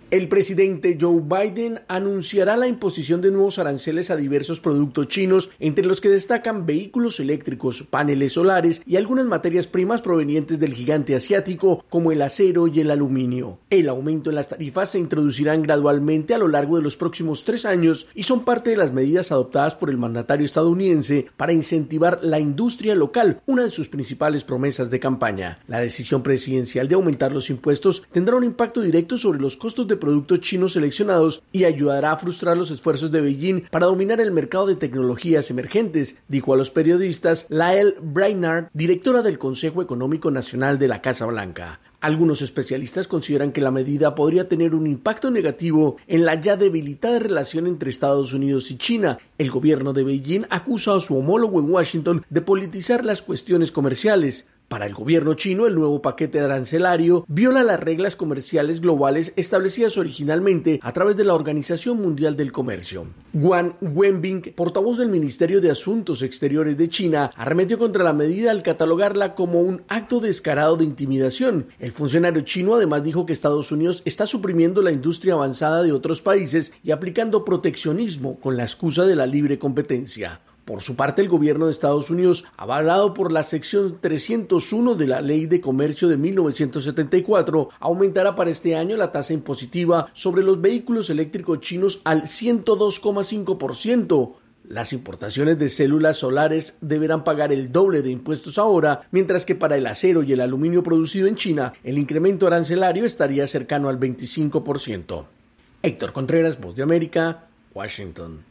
El presidente Joe Biden anunciará la imposición de nuevos aranceles a diversos productos chinos, entre los que destacan vehículos eléctricos, paneles solares y algunas materias primas provenientes del gigante asiático como el acero y el aluminio. El aumento en las tarifas se introducirán gradualmente a lo largo de los próximos 3 años y son parte de las medidas adoptadas por el mandatario estadounidense para incentivar la industria local, una de sus principales promesas de campaña. La decisión presidencial de aumentar los impuestos tendrá un impacto directo sobre los costos de productos chinos seleccionados y ayudará a frustrar los esfuerzos de Beijing para dominar el mercado de tecnologías emergentes, dijo a los periodistas Lael Brainard, directora del Consejo Económico Nacional de la Casa Blanca. Algunos especialistas consideran que la medida podría tener un impacto negativo en la ya debilitada relación entre Estados Unidos y China. El gobierno de Beijing acusa a su homólogo en Washington de politizar las cuestiones comerciales. Para el gobierno chino, el nuevo paquete arancelario viola las reglas comerciales globales establecidas originalmente a través de la Organización Mundial del Comercio. Wang Wenbin, portavoz del Ministerio de Asuntos Exteriores de China, arremetió contra la medida al catalogarla como un acto descarado de intimidación. El funcionario chino además dijo que Estados Unidos está suprimiendo la industria avanzada de otros países y aplicando proteccionismo con la excusa de la libre competencia. Por su parte, el gobierno de Estados Unidos, avalado por la sección 301 de la Ley de Comercio de 1974, aumentará para este año la tasa impositiva sobre los vehículos eléctricos chinos al 102,5%. Las importaciones de células solares deberán pagar el doble de impuestos ahora, mientras que para el acero y el aluminio producido en China, el incremento arancelario estaría cercano al 25%. Héctor Contreras, Voz de América, Washington.